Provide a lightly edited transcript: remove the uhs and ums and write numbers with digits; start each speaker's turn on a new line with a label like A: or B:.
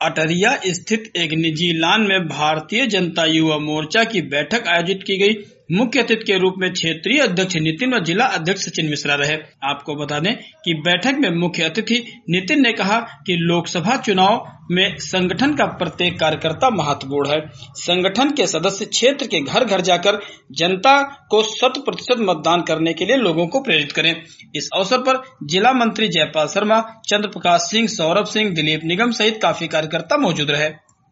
A: अटरिया स्थित एक निजी लॉन में भारतीय जनता युवा मोर्चा की बैठक आयोजित की गई। मुख्य अतिथि के रूप में क्षेत्रीय अध्यक्ष नितिन व जिला अध्यक्ष सचिन मिश्रा रहे। आपको बता दें कि बैठक में मुख्य अतिथि नितिन ने कहा कि लोकसभा चुनाव में संगठन का प्रत्येक कार्यकर्ता महत्वपूर्ण है। संगठन के सदस्य क्षेत्र के घर घर जाकर जनता को 100% मतदान करने के लिए लोगों को प्रेरित करें। इस अवसर पर जिला मंत्री जयपाल शर्मा, चंद्र प्रकाश सिंह, सौरभ सिंह, दिलीप निगम सहित काफी कार्यकर्ता मौजूद रहे।